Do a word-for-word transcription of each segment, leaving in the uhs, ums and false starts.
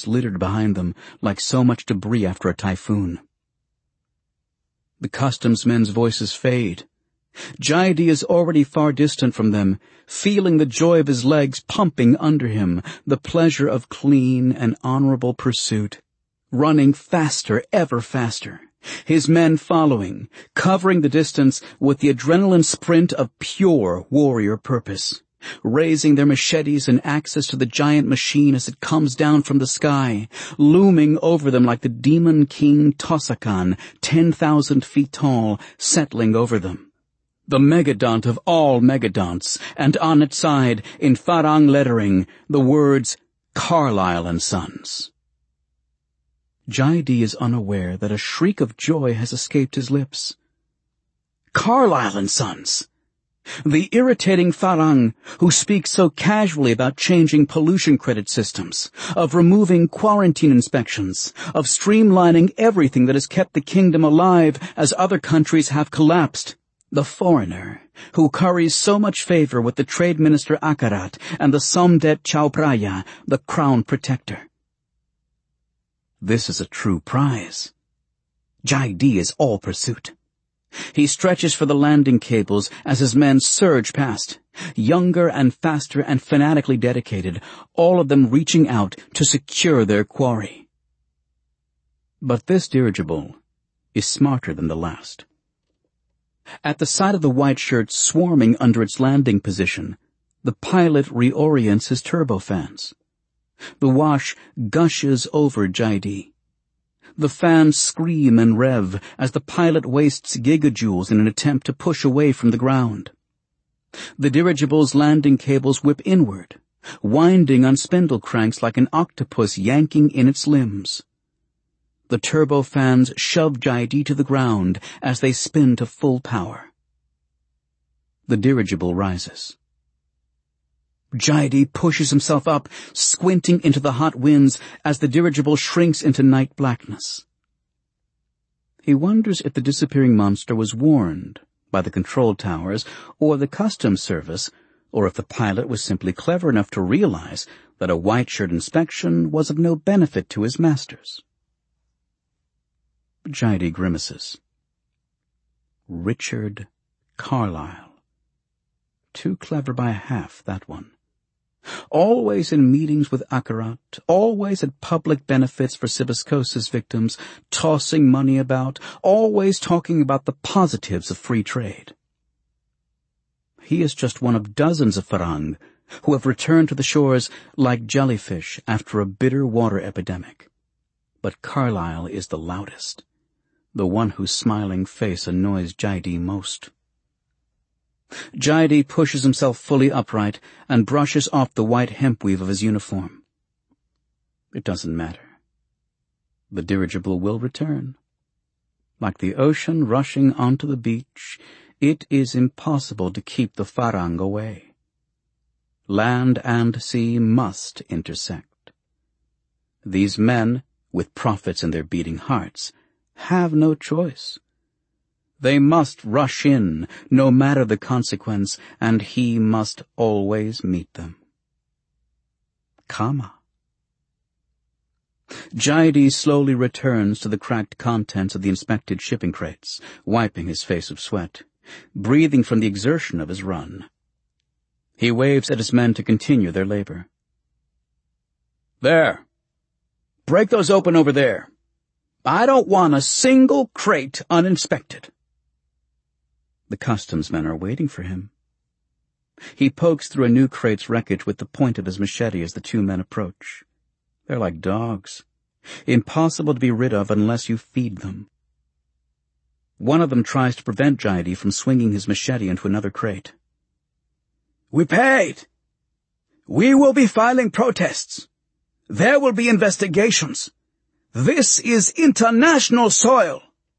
crates littered behind them like so much debris after a typhoon. The customs men's voices fade. Jaidi is already far distant from them, feeling the joy of his legs pumping under him, the pleasure of clean and honorable pursuit, running faster, ever faster, his men following, covering the distance with the adrenaline sprint of pure warrior purpose, raising their machetes and axes to the giant machine as it comes down from the sky, looming over them like the demon king Tosakan, ten thousand feet tall, settling over them. The megadont of all megadonts, and on its side, in Farang lettering, the words Carlyle and Sons. Jaidi is unaware that a shriek of joy has escaped his lips. Carlyle and Sons! The irritating Farang, who speaks so casually about changing pollution credit systems, of removing quarantine inspections, of streamlining everything that has kept the kingdom alive as other countries have collapsed. The foreigner, who curries so much favor with the trade minister Akarat and the Somdet Chaupraya, the crown protector. This is a true prize. Jaidi is all pursuit. He stretches for the landing cables as his men surge past, younger and faster and fanatically dedicated, all of them reaching out to secure their quarry. But this dirigible is smarter than the last. At the sight of the white shirts swarming under its landing position, the pilot reorients his turbofans. The wash gushes over Jaidi. The fans scream and rev as the pilot wastes gigajoules in an attempt to push away from the ground. The dirigible's landing cables whip inward, winding on spindle cranks like an octopus yanking in its limbs. The turbofans shove Jaidi to the ground as they spin to full power. The dirigible rises. Jaidi pushes himself up, squinting into the hot winds as the dirigible shrinks into night blackness. He wonders if the disappearing monster was warned by the control towers or the customs service, or if the pilot was simply clever enough to realize that a white shirt inspection was of no benefit to his masters. Jaidi grimaces. Richard Carlyle. Too clever by half, that one. Always in meetings with Akarat, always at public benefits for Sibiscosis victims, tossing money about, always talking about the positives of free trade. He is just one of dozens of Farang who have returned to the shores like jellyfish after a bitter water epidemic. But Carlyle is the loudest, the one whose smiling face annoys Jaidi most. Jaidi pushes himself fully upright and brushes off the white hempweave of his uniform. It doesn't matter. The dirigible will return. Like the ocean rushing onto the beach, it is impossible to keep the Farang away. Land and sea must intersect. These men, with profits in their beating hearts, have no choice. They must rush in, no matter the consequence, and he must always meet them. Kama. Jaidi slowly returns to the cracked contents of the inspected shipping crates, wiping his face of sweat, breathing from the exertion of his run. He waves at his men to continue their labor. There. Break those open over there. I don't want a single crate uninspected. The customs men are waiting for him. He pokes through a new crate's wreckage with the point of his machete as the two men approach. They're like dogs, impossible to be rid of unless you feed them. One of them tries to prevent Jaidi from swinging his machete into another crate. We paid. We will be filing protests. There will be investigations. This is international soil.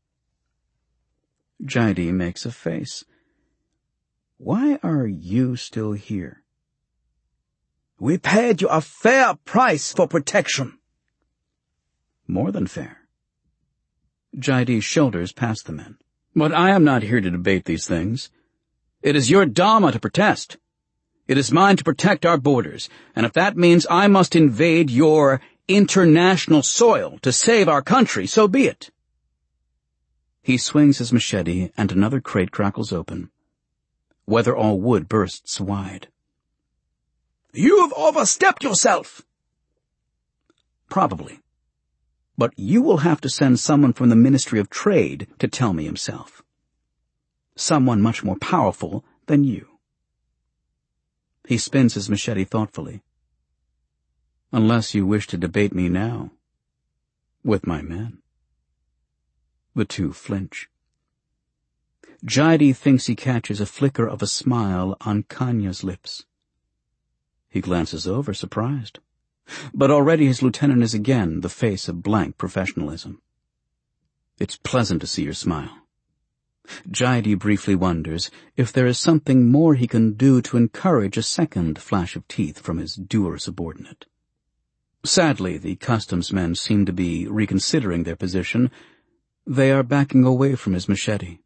Jaidi makes a face. Why are you still here? We paid you a fair price for protection. More than fair. Jaidi's shoulders past the men. But I am not here to debate these things. It is your Dharma to protest. It is mine to protect our borders, and if that means I must invade your international soil to save our country, so be it. He swings his machete, and another crate crackles open. Weatherall wood bursts wide. "You've overstepped yourself!" "Probably. But you will have to send someone from the Ministry of Trade to tell me himself. Someone much more powerful than you." He spins his machete thoughtfully. "Unless you wish to debate me now, with my men." The two flinch. Jide thinks he catches a flicker of a smile on Kanya's lips. He glances over, surprised. But already his lieutenant is again the face of blank professionalism. "It's pleasant to see your smile." Jide briefly wonders if there is something more he can do to encourage a second flash of teeth from his dour subordinate. Sadly, the customs men seem to be reconsidering their position. They are backing away from his machete.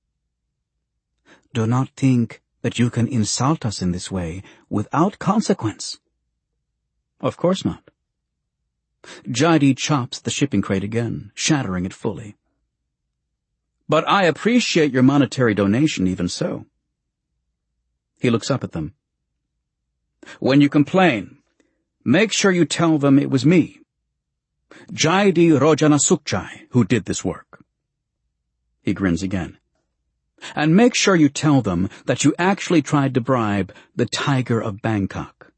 "Do not think that you can insult us in this way without consequence." "Of course not." Jide chops the shipping crate again, shattering it fully. "But I appreciate your monetary donation even so." He looks up at them. "When you complain, make sure you tell them it was me, Jide Rojanasukchai, who did this work." He grins again. "And make sure you tell them that you actually tried to bribe the Tiger of Bangkok."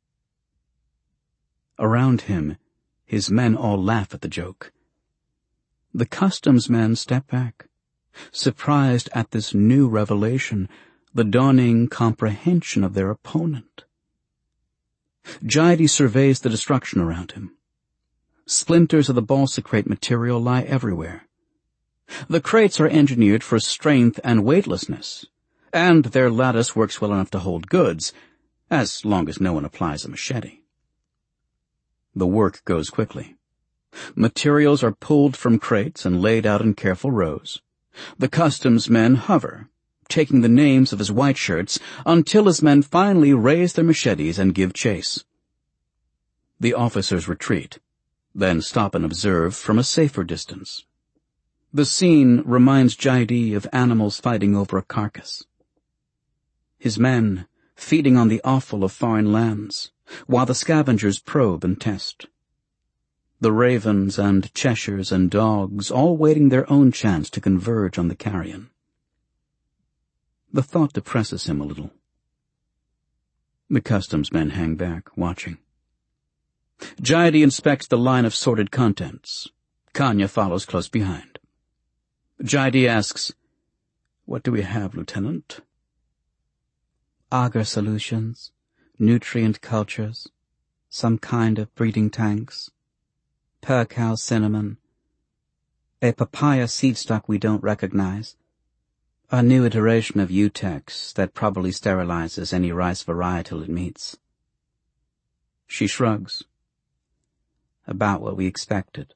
Around him, his men all laugh at the joke. The customs men step back, surprised at this new revelation, the dawning comprehension of their opponent. Jide surveys the destruction around him. Splinters of the balsa crate material lie everywhere. The crates are engineered for strength and weightlessness, and their lattice works well enough to hold goods, as long as no one applies a machete. The work goes quickly. Materials are pulled from crates and laid out in careful rows. The customs men hover, taking the names of his white shirts, until his men finally raise their machetes and give chase. The officers retreat, then stop and observe from a safer distance. The scene reminds Jide of animals fighting over a carcass. His men feeding on the offal of foreign lands, while the scavengers probe and test. The ravens and Cheshires and dogs all waiting their own chance to converge on the carrion. The thought depresses him a little. The customs men hang back, watching. Jide inspects the line of sorted contents. Kanya follows close behind. Jide asks, "What do we have, Lieutenant?" "Agar solutions, nutrient cultures, some kind of breeding tanks, percal cinnamon, a papaya seed stock we don't recognize, a new iteration of Utex that probably sterilizes any rice varietal it meets." She shrugs. "About what we expected."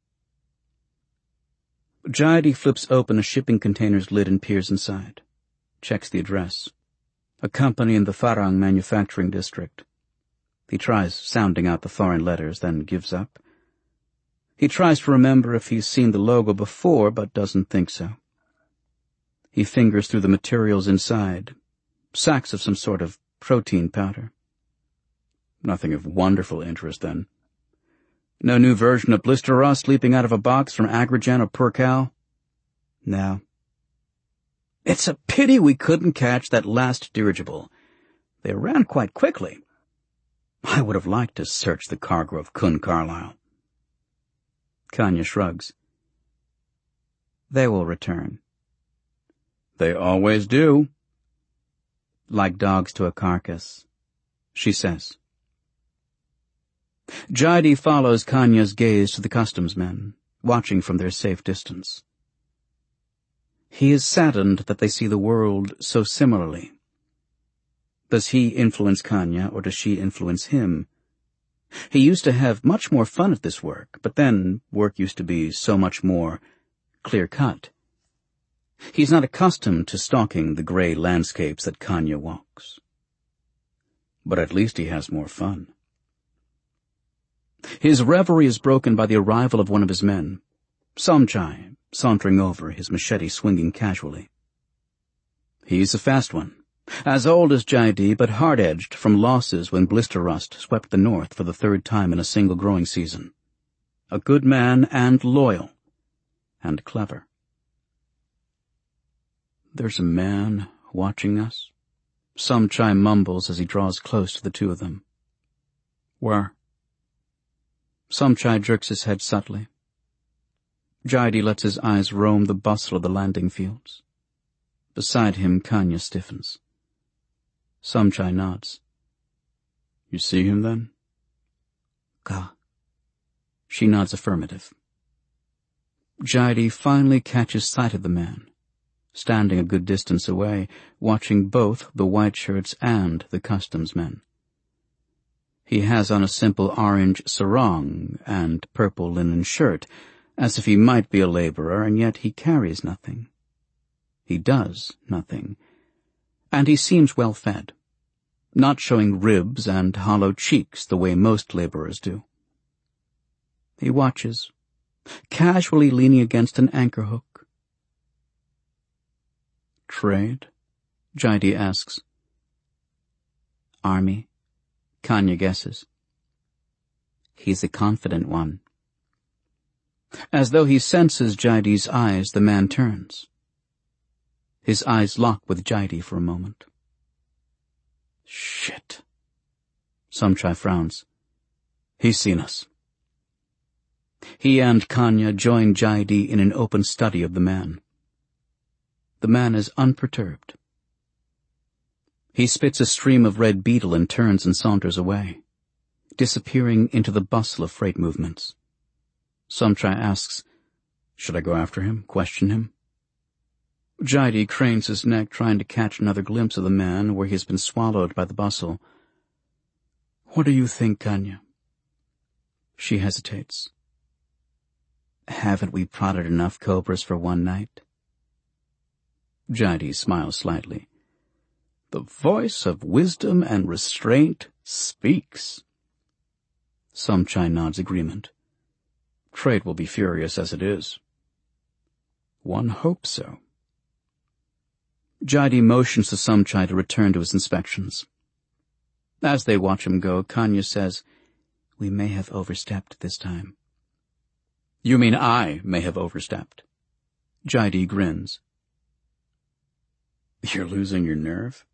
Jide flips open a shipping container's lid and peers inside. Checks the address. A company in the Farang manufacturing district. He tries sounding out the foreign letters, then gives up. He tries to remember if he's seen the logo before, but doesn't think so. He fingers through the materials inside. Sacks of some sort of protein powder. Nothing of wonderful interest, then. No new version of blister rust leaping out of a box from Agrogen or Percal? No. It's a pity we couldn't catch that last dirigible. They ran quite quickly. I would have liked to search the cargo of Kun Carlyle. Kanya shrugs. "They will return." "They always do." "Like dogs to a carcass," she says. Jide follows Kanya's gaze to the customs men, watching from their safe distance. He is saddened that they see the world so similarly. Does he influence Kanya, or does she influence him? He used to have much more fun at this work, but then work used to be so much more clear-cut. He's not accustomed to stalking the gray landscapes that Kanya walks. But at least he has more fun. His reverie is broken by the arrival of one of his men, Somchai, sauntering over, his machete swinging casually. He's a fast one, as old as Jaidi, but hard-edged from losses when blister rust swept the north for the third time in a single growing season. A good man and loyal, and clever. There's a man watching us, Somchai mumbles as he draws close to the two of them. Where? Somchai jerks his head subtly. Jaidi lets his eyes roam the bustle of the landing fields. Beside him, Kanya stiffens. Somchai nods. You see him, then? Ka. She nods affirmative. Jaidi finally catches sight of the man, standing a good distance away, watching both the white shirts and the customs men. He has on a simple orange sarong and purple linen shirt, as if he might be a laborer, and yet he carries nothing. He does nothing, and he seems well fed, not showing ribs and hollow cheeks the way most laborers do. He watches, casually leaning against an anchor hook. Trade? Jaidi asks. Army, Kanya guesses. He's a confident one. As though he senses Jaidi's eyes, the man turns. His eyes lock with Jaidi for a moment. Shit. Somchai frowns. He's seen us. He and Kanya join Jaidi in an open study of the man. The man is unperturbed. He spits a stream of red beetle and turns and saunters away, disappearing into the bustle of freight movements. Somchai asks, should I go after him, question him? Jaidi cranes his neck, trying to catch another glimpse of the man where he has been swallowed by the bustle. What do you think, Kanya? She hesitates. Haven't we prodded enough cobras for one night? Jaidi smiles slightly. The voice of wisdom and restraint speaks. Somchai nods agreement. Trade will be furious as it is. One hopes so. Jaidi motions to Somchai to return to his inspections. As they watch him go, Kanya says, We may have overstepped this time. You mean I may have overstepped? Jaidi grins. You're losing your nerve?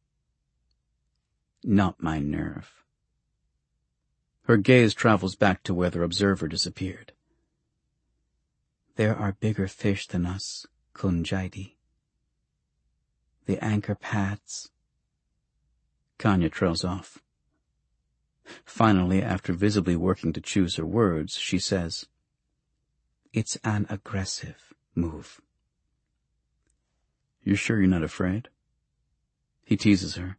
Not my nerve. Her gaze travels back to where their observer disappeared. There are bigger fish than us, Kun Jaidi. The anchor pads. Kanya trails off. Finally, after visibly working to choose her words, she says, It's an aggressive move. You sure you're not afraid? He teases her.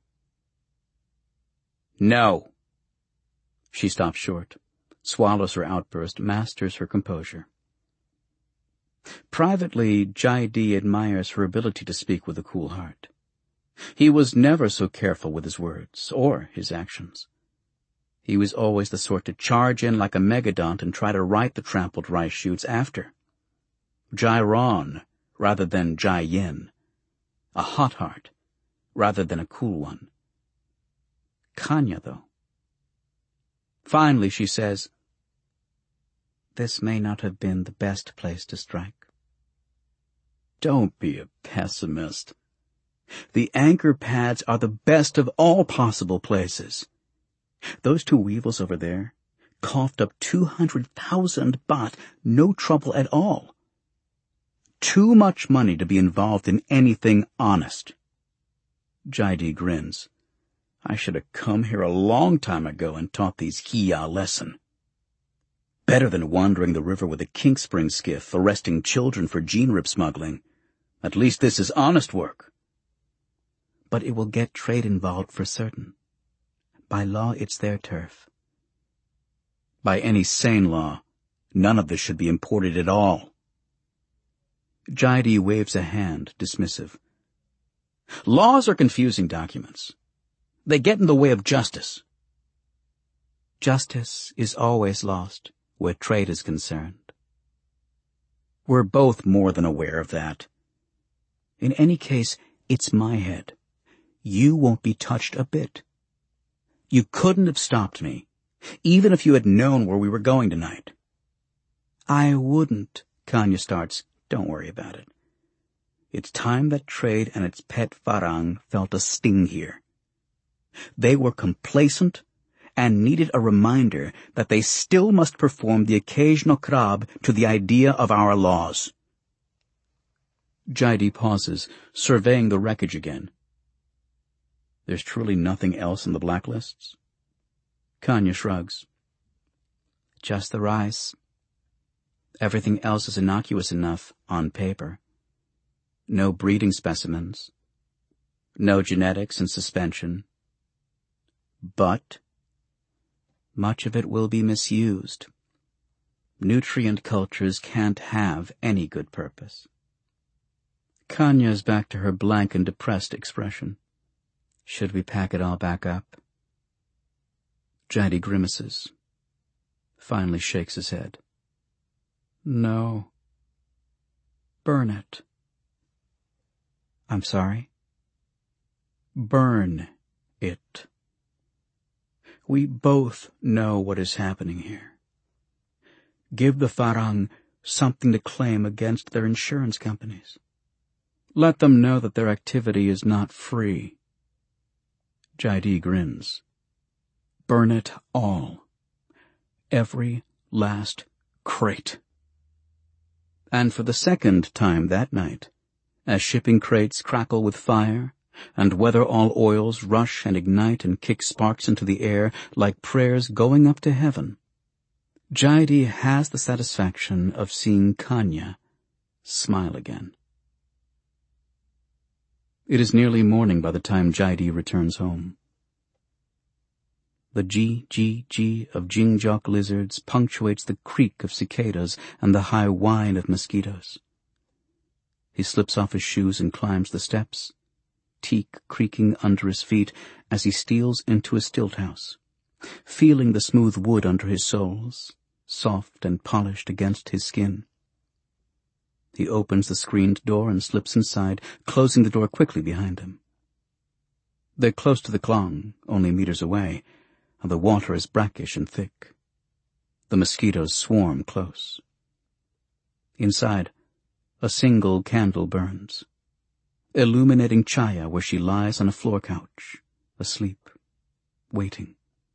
No. She stops short, swallows her outburst, masters her composure. Privately, Jaidi admires her ability to speak with a cool heart. He was never so careful with his words or his actions. He was always the sort to charge in like a megadont and try to right the trampled rice shoots after. Jairon rather than Jai-yin. A hot heart rather than a cool one. Kanya, though. Finally, she says, This may not have been the best place to strike. Don't be a pessimist. The anchor pads are the best of all possible places. Those two weevils over there coughed up two hundred thousand baht, no trouble at all. Too much money to be involved in anything honest. Jaidi grins. I should have come here a long time ago and taught these Hiya a lesson. Better than wandering the river with a kink spring skiff, arresting children for gene rip smuggling. At least this is honest work. But it will get trade involved for certain. By law, it's their turf. By any sane law, none of this should be imported at all. Jaidi waves a hand, dismissive. Laws are confusing documents. They get in the way of justice. Justice is always lost where trade is concerned. We're both more than aware of that. In any case, it's my head. You won't be touched a bit. You couldn't have stopped me, even if you had known where we were going tonight. I wouldn't, Kanya starts. Don't worry about it. It's time that trade and its pet Farang felt a sting here. They were complacent and needed a reminder that they still must perform the occasional krab to the idea of our laws. Jaidi pauses, surveying the wreckage again. There's truly nothing else in the blacklists? Kanya shrugs. Just the rice. Everything else is innocuous enough on paper. No breeding specimens. No genetics in suspension. But much of it will be misused. Nutrient cultures can't have any good purpose. Kanya's back to her blank and depressed expression. Should we pack it all back up? Jaidi grimaces. Finally shakes his head. No. Burn it. I'm sorry? Burn it. We both know what is happening here. Give the Farang something to claim against their insurance companies. Let them know that their activity is not free. Jaidi grins. Burn it all. Every last crate. And for the second time that night, as shipping crates crackle with fire, and weather-all oils rush and ignite and kick sparks into the air like prayers going up to heaven, Jaidi has the satisfaction of seeing Kanya smile again. It is nearly morning by the time Jaidi returns home. The G-G-G of Jingjok lizards punctuates the creak of cicadas and the high whine of mosquitoes. He slips off his shoes and climbs the steps, teak creaking under his feet as he steals into his stilt house, feeling the smooth wood under his soles, soft and polished against his skin. He opens the screened door and slips inside, closing the door quickly behind him. They're close to the Klong, only meters away, and the water is brackish and thick. The mosquitoes swarm close. Inside, a single candle burns, illuminating Chaya where she lies on a floor couch, asleep, waiting.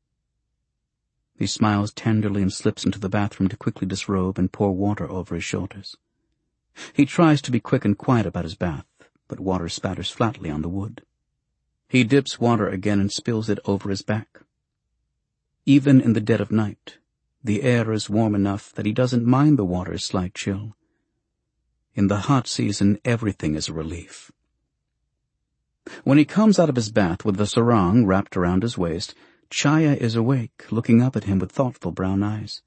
He smiles tenderly and slips into the bathroom to quickly disrobe and pour water over his shoulders. He tries to be quick and quiet about his bath, but water spatters flatly on the wood. He dips water again and spills it over his back. Even in the dead of night, the air is warm enough that he doesn't mind the water's slight chill. In the hot season, everything is a relief. When he comes out of his bath with the sarong wrapped around his waist, Chaya is awake, looking up at him with thoughtful brown eyes.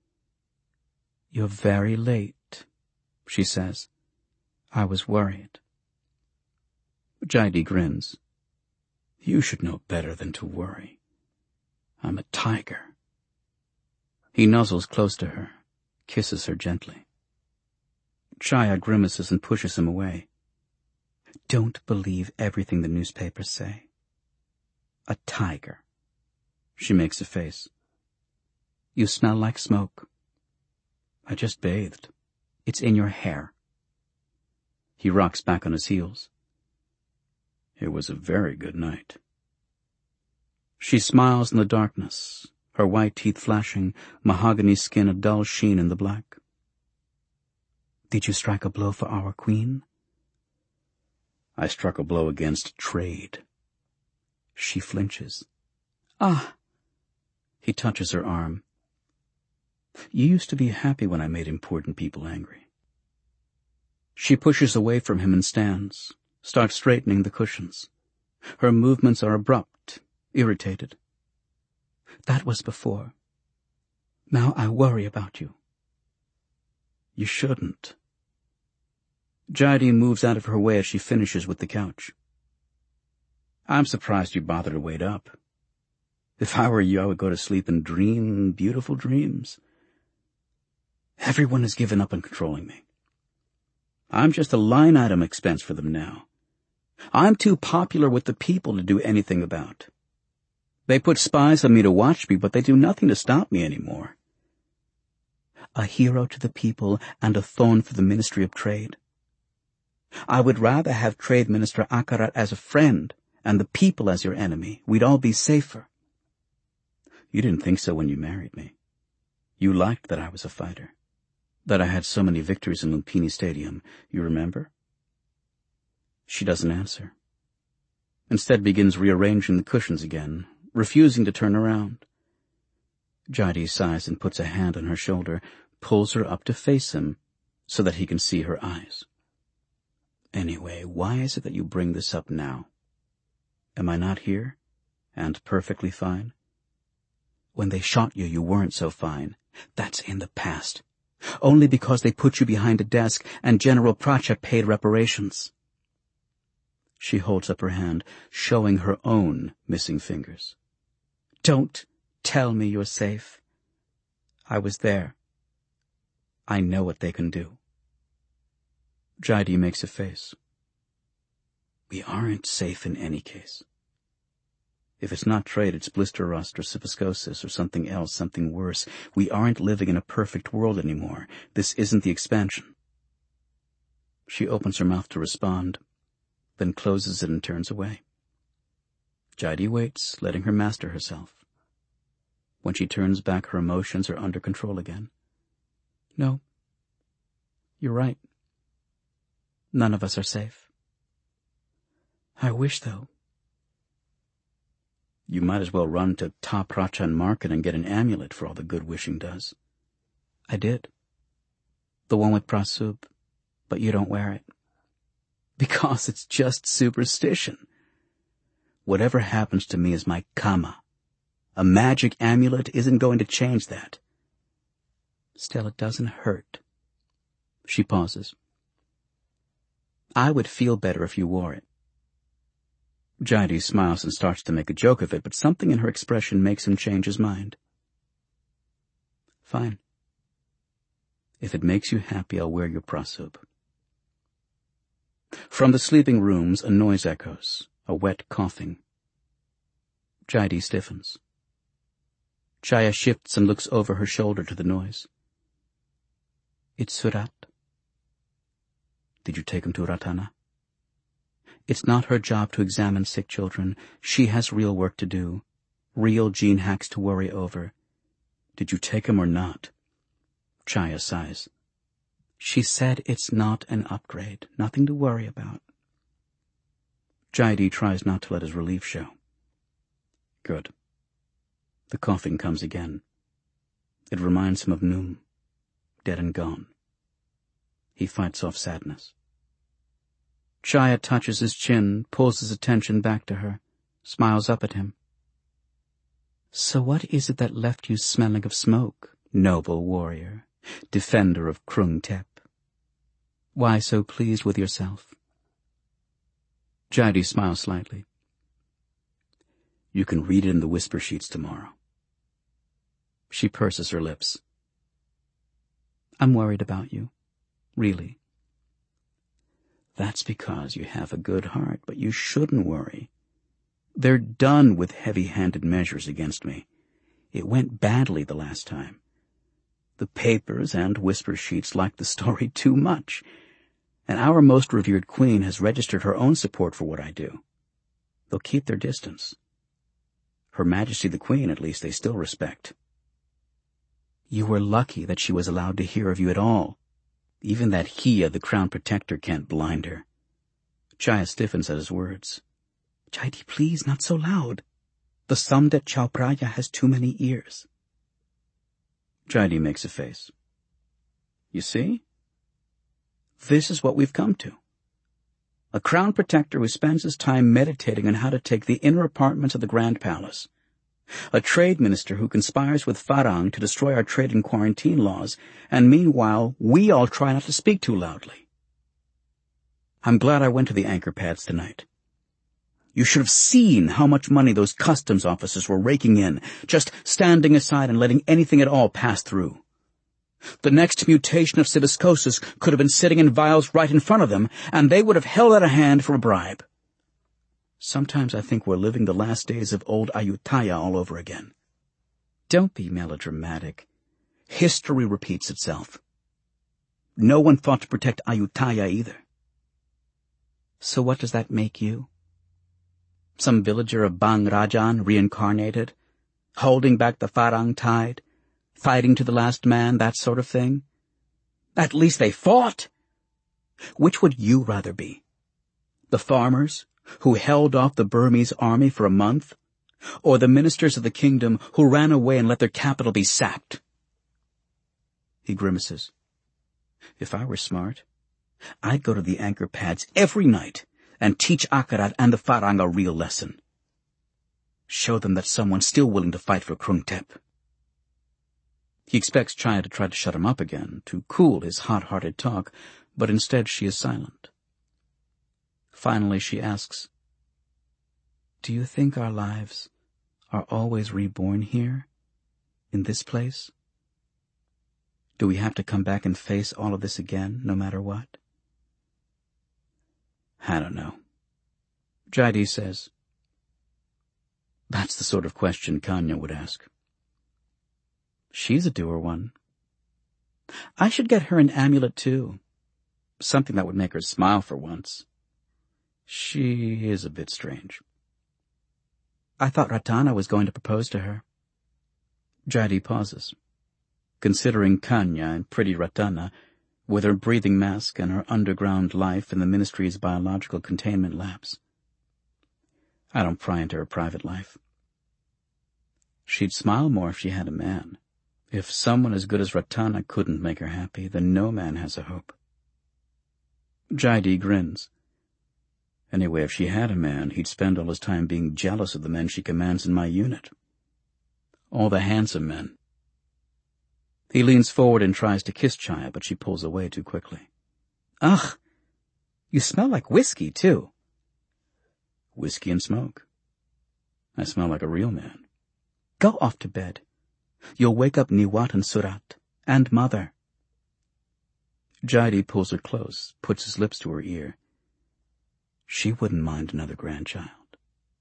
"You're very late," she says. "I was worried." Jaidi grins. "You should know better than to worry. I'm a tiger." He nuzzles close to her, kisses her gently. Chaya grimaces and pushes him away. "Don't believe everything the newspapers say." "A tiger." She makes a face. "You smell like smoke." "I just bathed. It's in your hair." He rocks back on his heels. "It was a very good night." She smiles in the darkness, her white teeth flashing, mahogany skin a dull sheen in the black. "Did you strike a blow for our queen?" "I struck a blow against trade." She flinches. "Ah!" He touches her arm. "You used to be happy when I made important people angry." She pushes away from him and stands, starts straightening the cushions. Her movements are abrupt, irritated. "That was before. Now I worry about you." "You shouldn't." Jaidi moves out of her way as she finishes with the couch. "I'm surprised you bothered to wait up." If I were you, I would go to sleep and dream beautiful dreams. Everyone has given up on controlling me. I'm just a line-item expense for them now. I'm too popular with the people to do anything about. They put spies on me to watch me, but they do nothing to stop me anymore. A hero to the people and a thorn for the Ministry of Trade. I would rather have Trade Minister Akarat as a friend and the people as your enemy. We'd all be safer. You didn't think so when you married me. You liked that I was a fighter, that I had so many victories in Lumpini Stadium. You remember? She doesn't answer. Instead begins rearranging the cushions again, refusing to turn around. Jaideep sighs and puts a hand on her shoulder, pulls her up to face him so that he can see her eyes. Anyway, why is it that you bring this up now? Am I not here, and perfectly fine? When they shot you, you weren't so fine. That's in the past. Only because they put you behind a desk and General Pracha paid reparations. She holds up her hand, showing her own missing fingers. Don't tell me you're safe. I was there. I know what they can do. Jaideep makes a face. We aren't safe in any case. If it's not trade, it's blister rust or syphiscosis or something else, something worse. We aren't living in a perfect world anymore. This isn't the expansion. She opens her mouth to respond, then closes it and turns away. Jaideep waits, letting her master herself. When she turns back, her emotions are under control again. No, you're right. None of us are safe. I wish, though. You might as well run to Ta Prachan Market and get an amulet for all the good wishing does. I did. The one with Prasub, but you don't wear it. Because it's just superstition. Whatever happens to me is my karma. A magic amulet isn't going to change that. Still, it doesn't hurt. She pauses. I would feel better if you wore it. Jaideep smiles and starts to make a joke of it, but something in her expression makes him change his mind. Fine. If it makes you happy, I'll wear your prasub. From the sleeping rooms, a noise echoes, a wet coughing. Jaideep stiffens. Chaya shifts and looks over her shoulder to the noise. It's Surat. Did you take him to Ratana? It's not her job to examine sick children. She has real work to do, real gene hacks to worry over. Did you take him or not? Chaya sighs. She said it's not an upgrade, nothing to worry about. Jaideep tries not to let his relief show. Good. The coughing comes again. It reminds him of Noom, dead and gone. He fights off sadness. Chaya touches his chin, pulls his attention back to her, smiles up at him. So what is it that left you smelling of smoke, noble warrior, defender of Krung Tep? Why so pleased with yourself? Jaideep smiles slightly. You can read it in the whisper sheets tomorrow. She purses her lips. I'm worried about you, really. That's because you have a good heart, but you shouldn't worry. They're done with heavy-handed measures against me. It went badly the last time. The papers and whisper sheets liked the story too much, and our most revered queen has registered her own support for what I do. They'll keep their distance. Her Majesty the Queen, at least, they still respect. You were lucky that she was allowed to hear of you at all. Even that Hiya, the Crown Protector, can't blind her. Chaya stiffens at his words. Jaideep, please, not so loud. The Samdet Chaupraya has too many ears. Jaideep makes a face. You see? This is what we've come to. A Crown Protector who spends his time meditating on how to take the inner apartments of the Grand Palace. A trade minister who conspires with Farang to destroy our trade and quarantine laws, and meanwhile we all try not to speak too loudly. I'm glad I went to the anchor pads tonight. You should have seen how much money those customs officers were raking in, just standing aside and letting anything at all pass through. The next mutation of Cibiscosis could have been sitting in vials right in front of them, and they would have held out a hand for a bribe. Sometimes I think we're living the last days of old Ayutthaya all over again. Don't be melodramatic. History repeats itself. No one thought to protect Ayutthaya either. So what does that make you? Some villager of Bang Rajan reincarnated, holding back the Farang tide, fighting to the last man, that sort of thing? At least they fought! Which would you rather be? The farmers, who held off the Burmese army for a month, or the ministers of the kingdom who ran away and let their capital be sacked? He grimaces. If I were smart, I'd go to the anchor pads every night and teach Akarat and the Farang a real lesson. Show them that someone's still willing to fight for Krung Thep. He expects Chaya to try to shut him up again, to cool his hot-hearted talk, but instead she is silent. Finally she asks, "Do you think our lives are always reborn here, in this place? Do we have to come back and face all of this again, no matter what?" I don't know. Jaideep says, "That's the sort of question Kanya would ask." She's a doer one. I should get her an amulet too. Something that would make her smile for once. She is a bit strange. I thought Ratana was going to propose to her. Jaideep pauses, considering Kanya and pretty Ratana, with her breathing mask and her underground life in the Ministry's biological containment labs. I don't pry into her private life. She'd smile more if she had a man. If someone as good as Ratana couldn't make her happy, then no man has a hope. Jaideep grins. Anyway, if she had a man, he'd spend all his time being jealous of the men she commands in my unit. All the handsome men. He leans forward and tries to kiss Chaya, but she pulls away too quickly. Ugh! You smell like whiskey, too. Whiskey and smoke. I smell like a real man. Go off to bed. You'll wake up Niwat and Surat, and Mother. Jaideep pulls her close, puts his lips to her ear. She wouldn't mind another grandchild.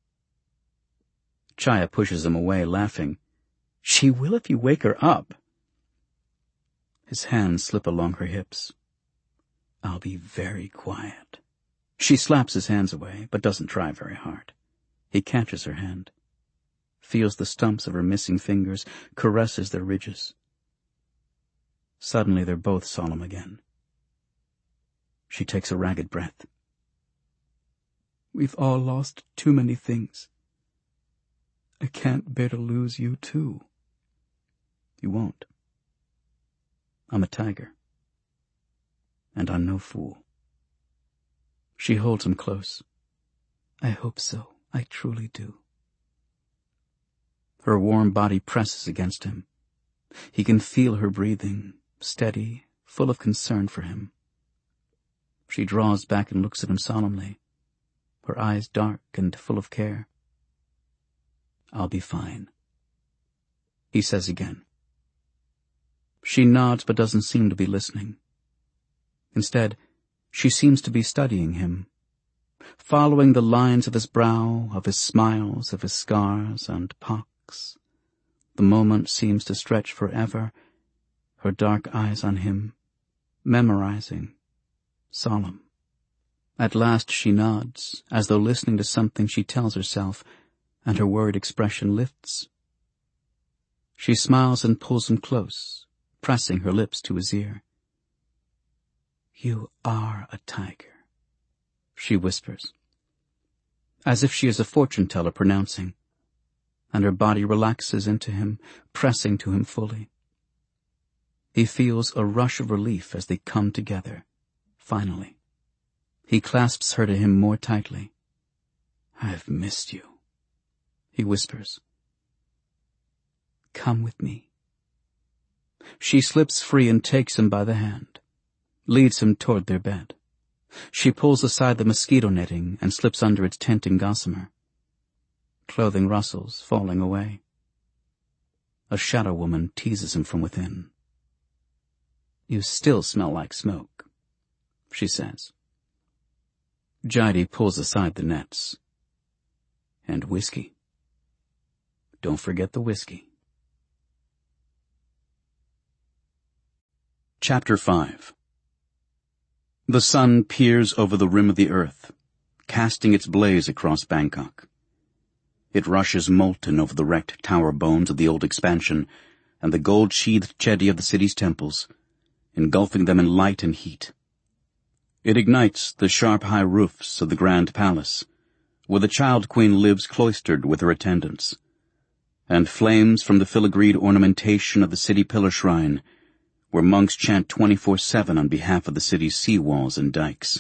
Chaya pushes him away, laughing. She will if you wake her up. His hands slip along her hips. I'll be very quiet. She slaps his hands away, but doesn't try very hard. He catches her hand, feels the stumps of her missing fingers, caresses their ridges. Suddenly they're both solemn again. She takes a ragged breath. We've all lost too many things. I can't bear to lose you, too. You won't. I'm a tiger. And I'm no fool. She holds him close. I hope so. I truly do. Her warm body presses against him. He can feel her breathing, steady, full of concern for him. She draws back and looks at him solemnly, her eyes dark and full of care. I'll be fine, he says again. She nods but doesn't seem to be listening. Instead, she seems to be studying him, following the lines of his brow, of his smiles, of his scars and pocks. The moment seems to stretch forever, her dark eyes on him, memorizing, solemn. At last she nods, as though listening to something she tells herself, and her worried expression lifts. She smiles and pulls him close, pressing her lips to his ear. You are a tiger, she whispers, as if she is a fortune-teller pronouncing, and her body relaxes into him, pressing to him fully. He feels a rush of relief as they come together, finally. He clasps her to him more tightly. I've missed you, he whispers. Come with me. She slips free and takes him by the hand, leads him toward their bed. She pulls aside the mosquito netting and slips under its tenting gossamer. Clothing rustles, falling away. A shadow woman teases him from within. "You still smell like smoke," she says. Jide pulls aside the nets. "And whiskey. Don't forget the whiskey." Chapter five. The sun peers over the rim of the earth, casting its blaze across Bangkok. It rushes molten over the wrecked tower bones of the old expansion and the gold-sheathed chedi of the city's temples, engulfing them in light and heat. It ignites the sharp high roofs of the grand palace, where the child queen lives cloistered with her attendants, and flames from the filigreed ornamentation of the city pillar shrine, where monks chant twenty-four seven on behalf of the city's sea-walls and dikes.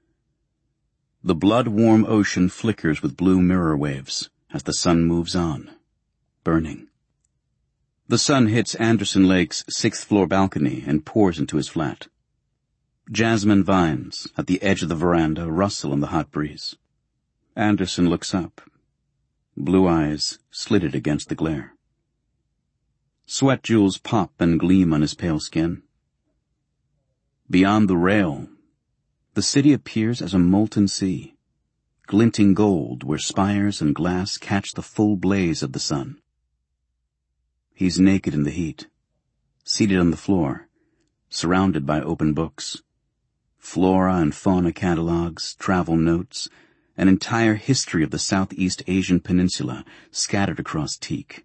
The blood-warm ocean flickers with blue mirror waves as the sun moves on, burning. The sun hits Anderson Lake's sixth-floor balcony and pours into his flat. Jasmine vines at the edge of the veranda rustle in the hot breeze. Anderson looks up, blue eyes slitted against the glare. Sweat jewels pop and gleam on his pale skin. Beyond the rail, the city appears as a molten sea, glinting gold where spires and glass catch the full blaze of the sun. He's naked in the heat, seated on the floor, surrounded by open books. Flora and fauna catalogs, travel notes, an entire history of the Southeast Asian peninsula scattered across teak.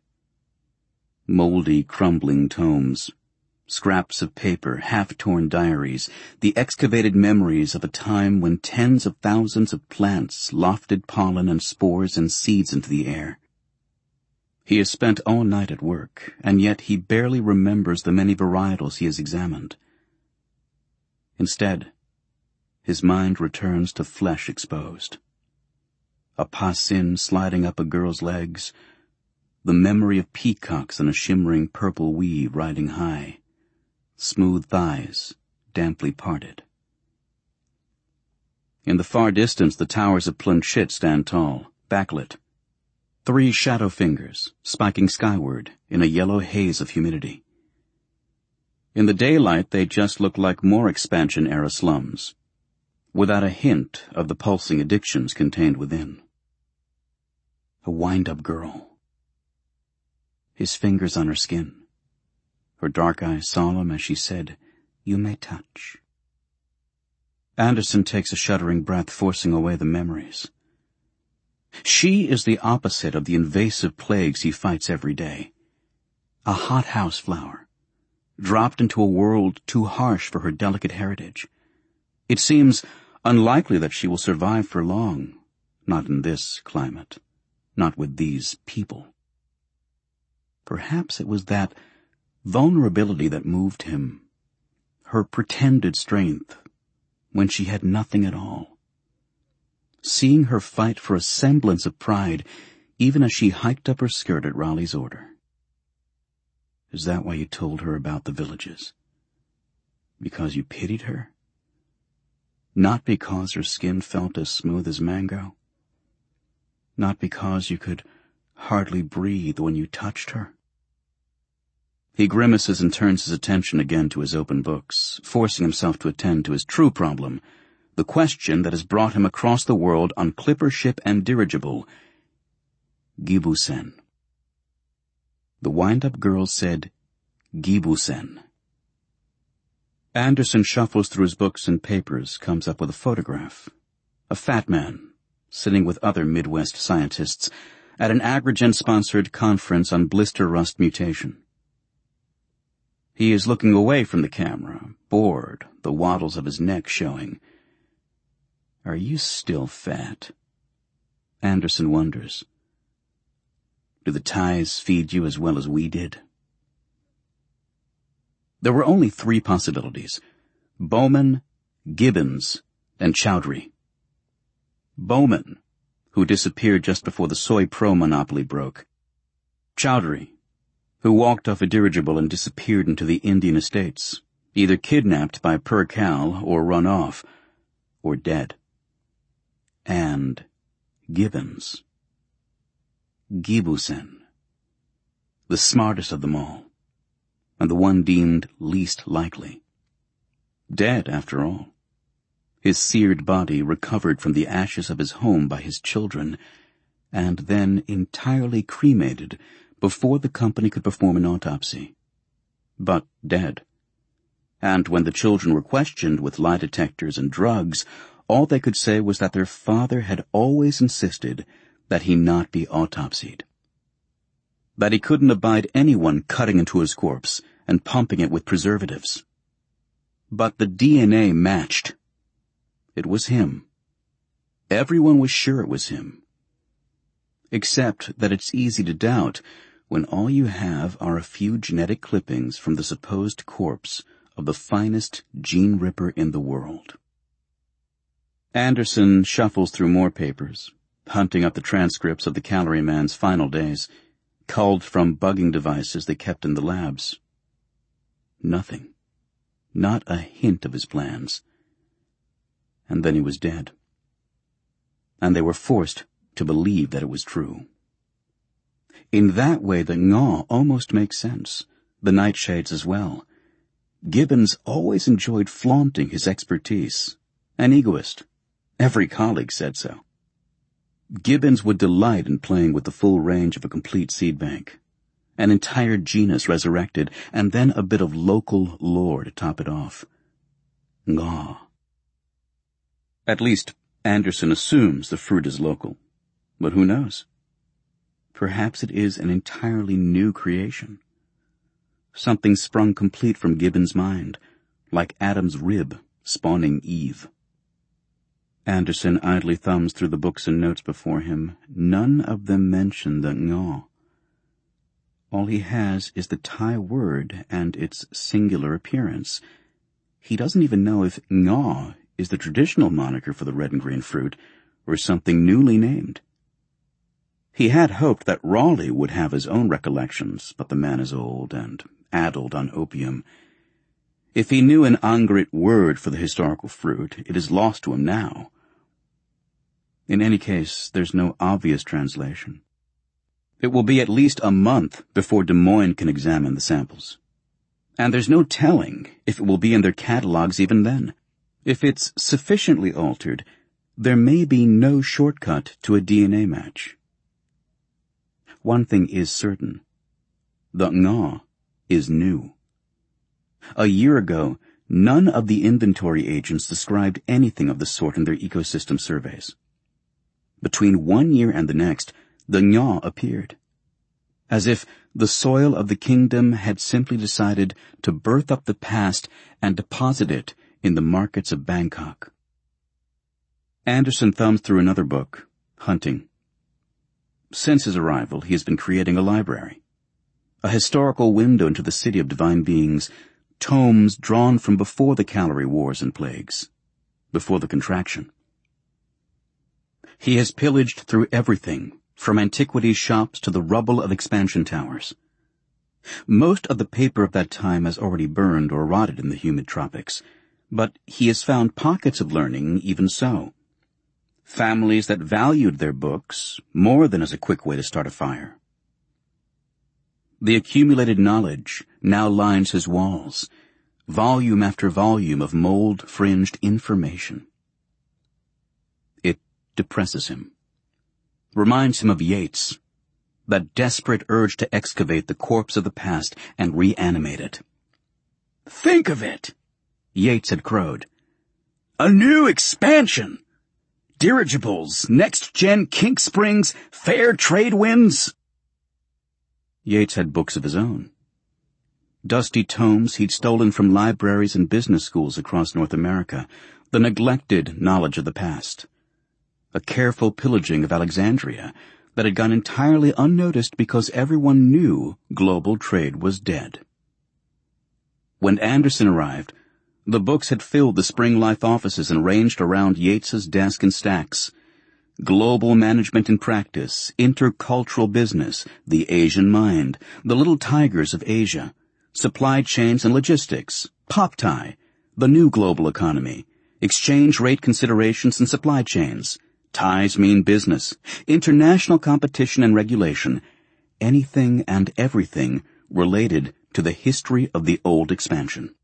Moldy, crumbling tomes, scraps of paper, half-torn diaries, the excavated memories of a time when tens of thousands of plants lofted pollen and spores and seeds into the air. He has spent all night at work, and yet he barely remembers the many varietals he has examined. Instead, his mind returns to flesh exposed. A pasin sliding up a girl's legs, the memory of peacocks in a shimmering purple weave riding high, smooth thighs damply parted. In the far distance, the towers of Plunchit stand tall, backlit, three shadow fingers spiking skyward in a yellow haze of humidity. In the daylight, they just look like more expansion-era slums, without a hint of the pulsing addictions contained within. A wind-up girl. His fingers on her skin, her dark eyes solemn as she said, "You may touch." Anderson takes a shuddering breath, forcing away the memories. She is the opposite of the invasive plagues he fights every day. A hothouse flower, dropped into a world too harsh for her delicate heritage. It seems unlikely that she will survive for long, not in this climate, not with these people. Perhaps it was that vulnerability that moved him, her pretended strength, when she had nothing at all. Seeing her fight for a semblance of pride, even as she hiked up her skirt at Raleigh's order. Is that why you told her about the villages? Because you pitied her? Not because her skin felt as smooth as mango? Not because you could hardly breathe when you touched her? He grimaces and turns his attention again to his open books, forcing himself to attend to his true problem, the question that has brought him across the world on clipper ship and dirigible. Gibusen. The wind-up girl said, Gibusen. Anderson shuffles through his books and papers, comes up with a photograph. A fat man, sitting with other Midwest scientists, at an Agrogen-sponsored conference on blister rust mutation. He is looking away from the camera, bored, the waddles of his neck showing. Are you still fat? Anderson wonders. Do the Thais feed you as well as we did? There were only three possibilities: Bowman, Gibbons, and Chowdhury. Bowman, who disappeared just before the Soy Pro monopoly broke. Chowdhury, who walked off a dirigible and disappeared into the Indian estates, either kidnapped by Per Cal or run off, or dead. And Gibbons. Gibusen. The smartest of them all, and the one deemed least likely. Dead, after all. His seared body recovered from the ashes of his home by his children, and then entirely cremated before the company could perform an autopsy. But dead. And when the children were questioned with lie detectors and drugs, all they could say was that their father had always insisted that he not be autopsied. That he couldn't abide anyone cutting into his corpse and pumping it with preservatives. But the D N A matched. It was him. Everyone was sure it was him. Except that it's easy to doubt when all you have are a few genetic clippings from the supposed corpse of the finest gene ripper in the world. Anderson shuffles through more papers, hunting up the transcripts of the Calorie Man's final days, culled from bugging devices they kept in the labs. Nothing. Not a hint of his plans. And then he was dead. And they were forced to believe that it was true. In that way, the Nga almost makes sense, the Nightshades as well. Gibbons always enjoyed flaunting his expertise. An egoist. Every colleague said so. Gibbons would delight in playing with the full range of a complete seed bank. An entire genus resurrected, and then a bit of local lore to top it off. Nga. At least, Anderson assumes the fruit is local. But who knows? Perhaps it is an entirely new creation. Something sprung complete from Gibbons' mind, like Adam's rib spawning Eve. Anderson idly thumbs through the books and notes before him. None of them mention the Nga. All he has is the Thai word and its singular appearance. He doesn't even know if Nga is the traditional moniker for the red and green fruit, or something newly named. He had hoped that Raleigh would have his own recollections, but the man is old and addled on opium. If he knew an Angrit word for the historical fruit, it is lost to him now. In any case, there's no obvious translation. It will be at least a month before Des Moines can examine the samples. And there's no telling if it will be in their catalogs even then. If it's sufficiently altered, there may be no shortcut to a D N A match. One thing is certain. The Nga is new. A year ago, none of the inventory agents described anything of the sort in their ecosystem surveys. Between one year and the next, the Nga appeared. As if the soil of the kingdom had simply decided to birth up the past and deposit it in the markets of Bangkok. Anderson thumbs through another book, Hunting. Since his arrival, he has been creating a library. A historical window into the city of divine beings, tomes drawn from before the calorie wars and plagues, before the contraction. He has pillaged through everything, from antiquities shops to the rubble of expansion towers. Most of the paper of that time has already burned or rotted in the humid tropics, but he has found pockets of learning even so. Families that valued their books more than as a quick way to start a fire. The accumulated knowledge now lines his walls, volume after volume of mold-fringed information. It depresses him. Reminds him of Yeats, that desperate urge to excavate the corpse of the past and reanimate it. Think of it, Yeats had crowed. A new expansion! Dirigibles, next-gen kink springs, fair trade winds. Yeats had books of his own. Dusty tomes he'd stolen from libraries and business schools across North America, the neglected knowledge of the past. A careful pillaging of Alexandria that had gone entirely unnoticed because everyone knew global trade was dead. When Anderson arrived, the books had filled the Spring Life offices and ranged around Yeats's desk in stacks. Global Management in Practice, Intercultural Business, The Asian Mind, The Little Tigers of Asia, Supply Chains and Logistics, Pop-Tie, The New Global Economy, Exchange rate considerations and supply chains. Ties mean business. International competition and regulation. Anything and everything related to the history of the old expansion.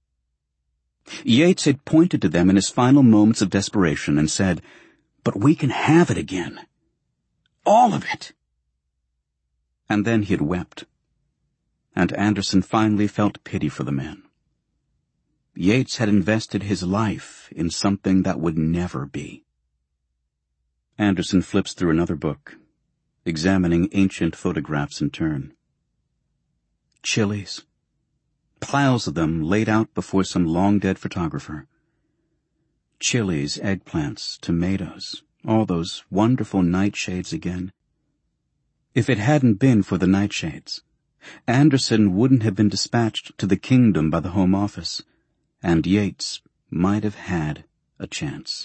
Yeats had pointed to them in his final moments of desperation and said, "But we can have it again. All of it." And then he had wept. And Anderson finally felt pity for the man. Yeats had invested his life in something that would never be. Anderson flips through another book, examining ancient photographs in turn. Chilies. Piles of them laid out before some long-dead photographer. Chilies, eggplants, tomatoes, all those wonderful nightshades again. If it hadn't been for the nightshades, Anderson wouldn't have been dispatched to the kingdom by the Home Office, and Yeats might have had a chance.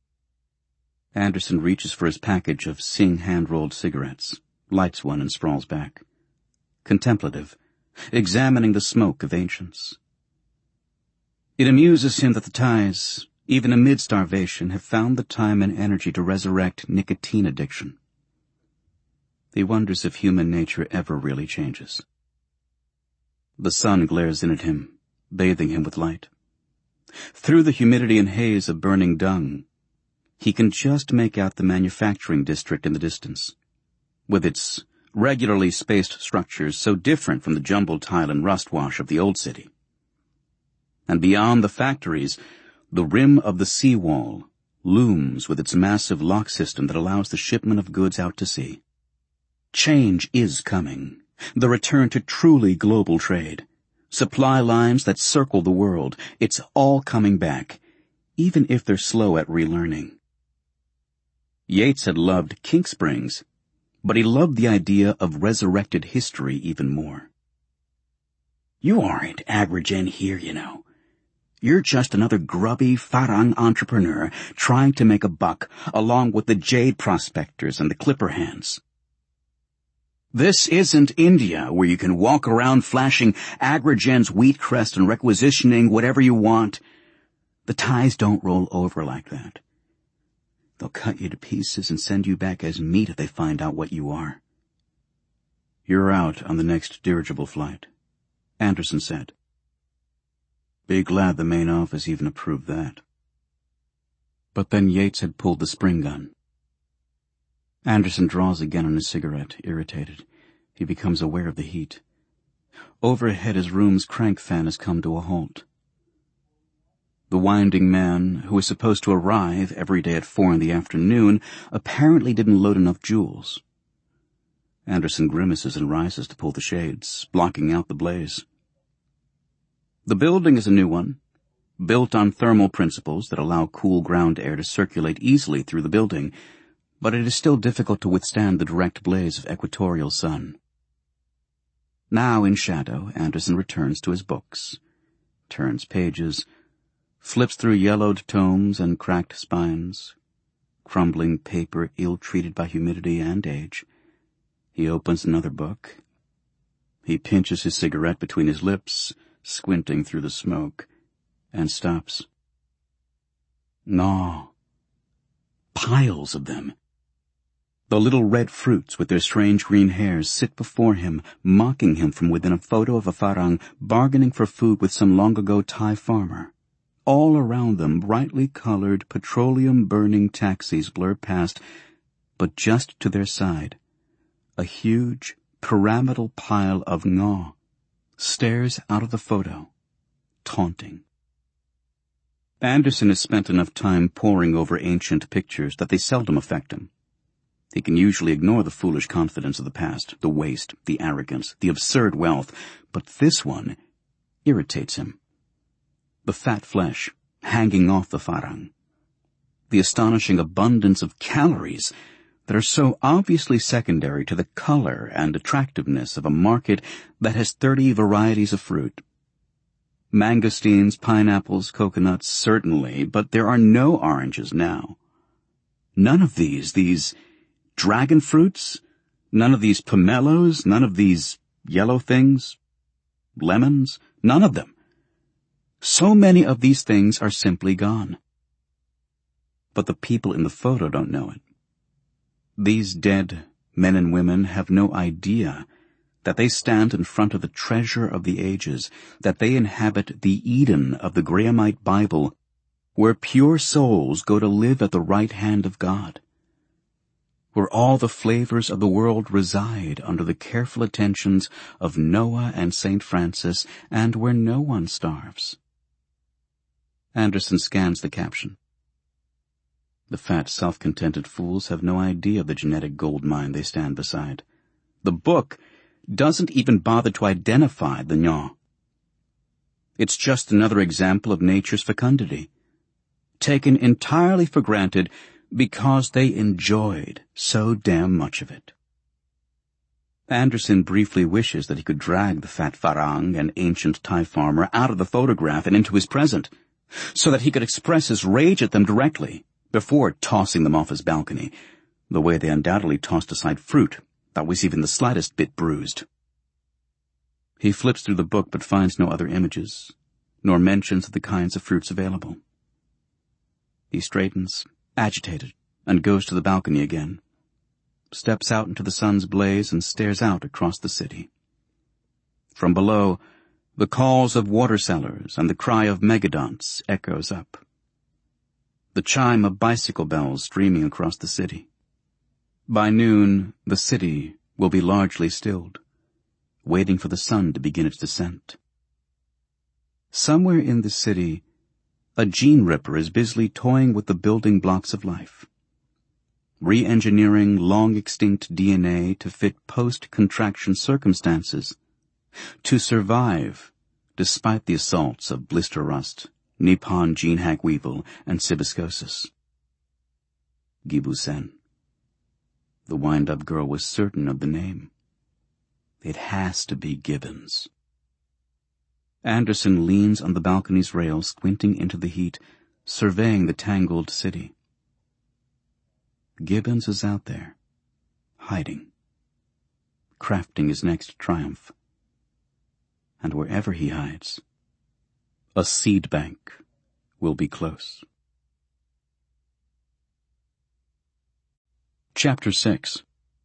Anderson reaches for his package of Sing hand-rolled cigarettes, lights one and sprawls back. Contemplative, examining the smoke of ancients. It amuses him that the Thais, even amid starvation, have found the time and energy to resurrect nicotine addiction. He wonders if human nature ever really changes. The sun glares in at him, bathing him with light. Through the humidity and haze of burning dung, he can just make out the manufacturing district in the distance, with its regularly spaced structures so different from the jumbled tile and rust wash of the old city. And beyond the factories, the rim of the seawall looms with its massive lock system that allows the shipment of goods out to sea. Change is coming. The return to truly global trade. Supply lines that circle the world. It's all coming back, even if they're slow at relearning. Yeats had loved Kink Springs, but he loved the idea of resurrected history even more. You aren't Agrajen here, you know. You're just another grubby Farang entrepreneur trying to make a buck along with the jade prospectors and the clipper hands. This isn't India, where you can walk around flashing Agrajen's wheat crest and requisitioning whatever you want. The Thais don't roll over like that. They'll cut you to pieces and send you back as meat if they find out what you are. You're out on the next dirigible flight, Anderson said. Be glad the main office even approved that. But then Yeats had pulled the spring gun. Anderson draws again on his cigarette, irritated. He becomes aware of the heat. Overhead his room's crank fan has come to a halt. The winding man, who was supposed to arrive every day at four in the afternoon, apparently didn't load enough jewels. Anderson grimaces and rises to pull the shades, blocking out the blaze. The building is a new one, built on thermal principles that allow cool ground air to circulate easily through the building, but it is still difficult to withstand the direct blaze of equatorial sun. Now in shadow, Anderson returns to his books, turns pages, flips through yellowed tomes and cracked spines, crumbling paper ill-treated by humidity and age. He opens another book. He pinches his cigarette between his lips, squinting through the smoke, and stops. No. Piles of them. The little red fruits with their strange green hairs sit before him, mocking him from within a photo of a Farang bargaining for food with some long-ago Thai farmer. All around them, brightly colored, petroleum-burning taxis blur past, but just to their side, a huge, pyramidal pile of ngaw stares out of the photo, taunting. Anderson has spent enough time poring over ancient pictures that they seldom affect him. He can usually ignore the foolish confidence of the past, the waste, the arrogance, the absurd wealth, but this one irritates him. The fat flesh hanging off the Farang. The astonishing abundance of calories that are so obviously secondary to the color and attractiveness of a market that has thirty varieties of fruit. Mangosteens, pineapples, coconuts, certainly, but there are no oranges now. None of these, these dragon fruits, none of these pomelos, none of these yellow things, lemons, none of them. So many of these things are simply gone. but the people in the photo don't know it. These dead men and women have no idea that they stand in front of the treasure of the ages, that they inhabit the Eden of the Grahamite Bible, where pure souls go to live at the right hand of God, where all the flavors of the world reside under the careful attentions of Noah and Saint Francis, and where no one starves. Anderson scans the caption. The fat, self-contented fools have no idea of the genetic gold mine they stand beside. The book doesn't even bother to identify the Nyan. It's just another example of nature's fecundity, taken entirely for granted because they enjoyed so damn much of it. Anderson briefly wishes that he could drag the fat Farang, an ancient Thai farmer, out of the photograph and into his present, so that he could express his rage at them directly, before tossing them off his balcony, the way they undoubtedly tossed aside fruit that was even the slightest bit bruised. He flips through the book but finds no other images, nor mentions of the kinds of fruits available. He straightens, agitated, and goes to the balcony again, steps out into the sun's blaze and stares out across the city. From below, the calls of water sellers and the cry of megadonts echoes up. The chime of bicycle bells streaming across the city. By noon, the city will be largely stilled, waiting for the sun to begin its descent. Somewhere in the city, a gene ripper is busily toying with the building blocks of life, re-engineering long-extinct D N A to fit post-contraction circumstances, to survive despite the assaults of blister rust, Nippon gene hack weevil, and cibiscosis. Gibu-sen. The wind-up girl was certain of the name. It has to be Gibbons. Anderson leans on the balcony's rail, squinting into the heat, surveying the tangled city. Gibbons is out there, hiding, crafting his next triumph. And wherever he hides, a seed bank will be close. Chapter six.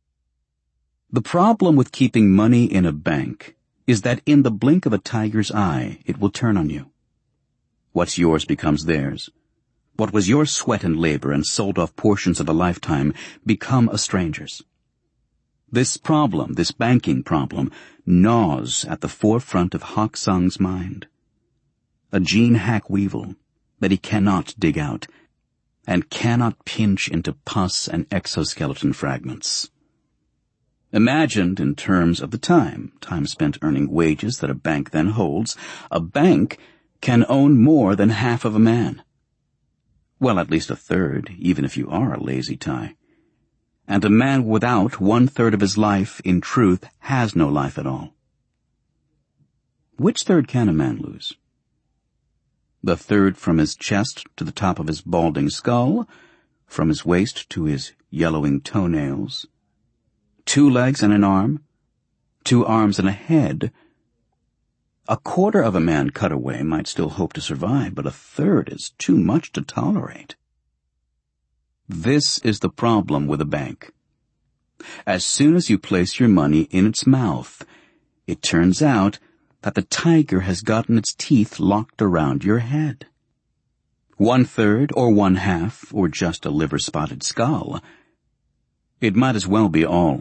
The problem with keeping money in a bank is that in the blink of a tiger's eye it will turn on you. What's yours becomes theirs. What was your sweat and labor and sold-off portions of a lifetime become a stranger's. This problem, this banking problem, gnaws at the forefront of Hak Sung's mind. A gene hack weevil that he cannot dig out, and cannot pinch into pus and exoskeleton fragments. Imagined in terms of the time, time spent earning wages that a bank then holds, a bank can own more than half of a man. Well, at least a third, even if you are a lazy Thai. And a man without one-third of his life, in truth, has no life at all. Which third can a man lose? The third from his chest to the top of his balding skull, from his waist to his yellowing toenails, two legs and an arm, two arms and a head. A quarter of a man cut away might still hope to survive, but a third is too much to tolerate. This is the problem with a bank. As soon as you place your money in its mouth, it turns out that the tiger has gotten its teeth locked around your head. One-third or one-half, or just a liver-spotted skull. It might as well be all.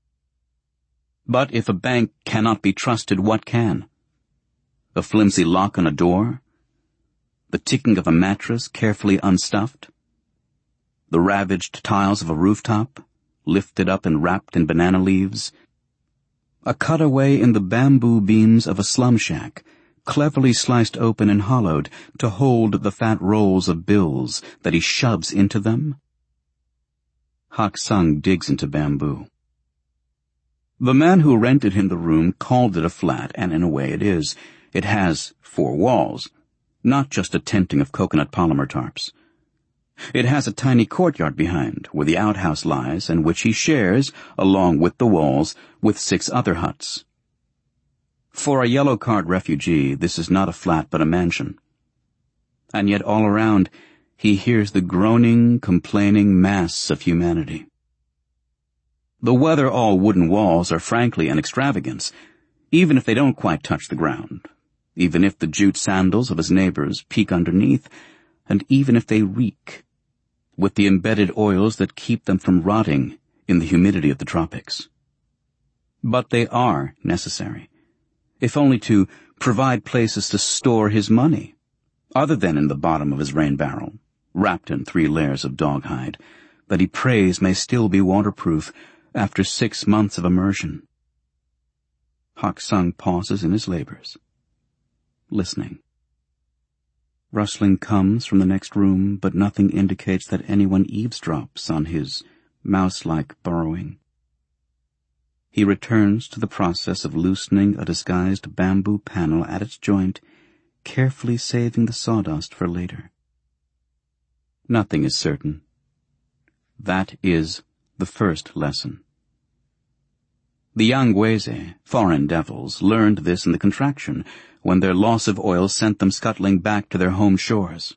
But if a bank cannot be trusted, what can? A flimsy lock on a door? The ticking of a mattress carefully unstuffed? The ravaged tiles of a rooftop, lifted up and wrapped in banana leaves? A cutaway in the bamboo beams of a slum shack, cleverly sliced open and hollowed to hold the fat rolls of bills that he shoves into them? Hak Sung digs into bamboo. The man who rented him the room called it a flat, and in a way it is. It has four walls, not just a tenting of coconut polymer tarps. It has a tiny courtyard behind, where the outhouse lies, and which he shares, along with the walls, with six other huts. For a yellow-card refugee, this is not a flat but a mansion. And yet all around, he hears the groaning, complaining mass of humanity. The weather-all wooden walls are frankly an extravagance, even if they don't quite touch the ground, even if the jute sandals of his neighbors peek underneath, and even if they reek with the embedded oils that keep them from rotting in the humidity of the tropics. But they are necessary, if only to provide places to store his money, other than in the bottom of his rain barrel, wrapped in three layers of dog hide, that he prays may still be waterproof after six months of immersion. Hak Sung pauses in his labors, listening. Rustling comes from the next room, but nothing indicates that anyone eavesdrops on his mouse-like burrowing. He returns to the process of loosening a disguised bamboo panel at its joint, carefully saving the sawdust for later. Nothing is certain. That is the first lesson. The Yangweze, foreign devils, learned this in the contraction, when their loss of oil sent them scuttling back to their home shores.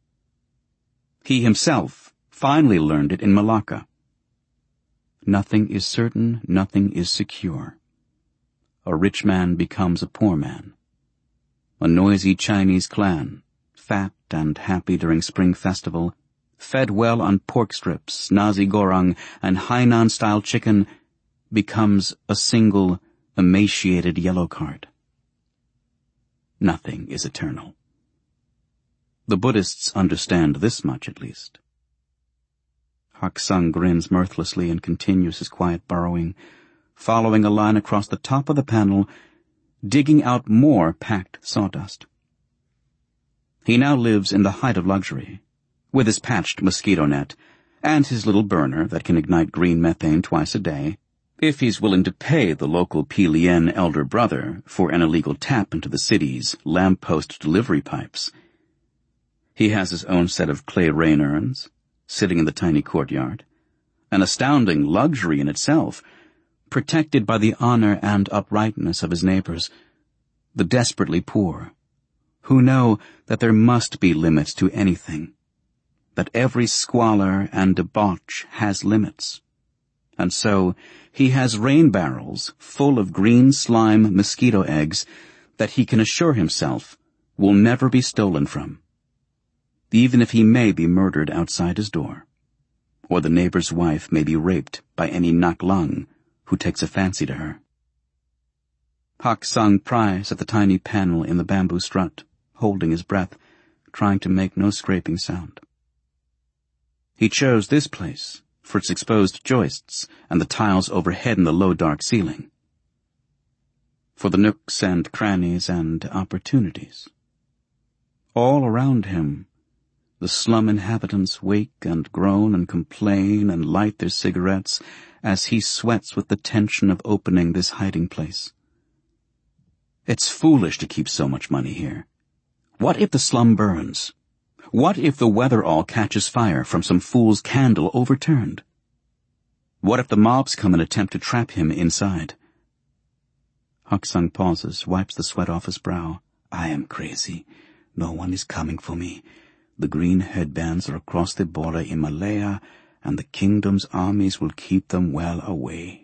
He himself finally learned it in Malacca. Nothing is certain, nothing is secure. A rich man becomes a poor man. A noisy Chinese clan, fat and happy during Spring Festival, fed well on pork strips, nasi goreng, and Hainan-style chicken, becomes a single, emaciated yellow card. Nothing is eternal. The Buddhists understand this much, at least. Hak Sung grins mirthlessly and continues his quiet burrowing, following a line across the top of the panel, digging out more packed sawdust. He now lives in the height of luxury, with his patched mosquito net, and his little burner that can ignite green methane twice a day, if he's willing to pay the local P Lien elder brother for an illegal tap into the city's lamppost delivery pipes. He has his own set of clay rain urns, sitting in the tiny courtyard, an astounding luxury in itself, protected by the honor and uprightness of his neighbors, the desperately poor, who know that there must be limits to anything, that every squalor and debauch has limits. And so he has rain barrels full of green slime mosquito eggs that he can assure himself will never be stolen from, even if he may be murdered outside his door, or the neighbor's wife may be raped by any nak lung who takes a fancy to her. Hak Sung pries at the tiny panel in the bamboo strut, holding his breath, trying to make no scraping sound. He chose this place for its exposed joists and the tiles overhead in the low dark ceiling, for the nooks and crannies and opportunities. All around him, the slum inhabitants wake and groan and complain and light their cigarettes as he sweats with the tension of opening this hiding place. It's foolish to keep so much money here. What if the slum burns? What if the weather-all catches fire from some fool's candle overturned? What if the mobs come and attempt to trap him inside? Hak Sung pauses, wipes the sweat off his brow. I am crazy. No one is coming for me. The green headbands are across the border in Malaya, and the kingdom's armies will keep them well away.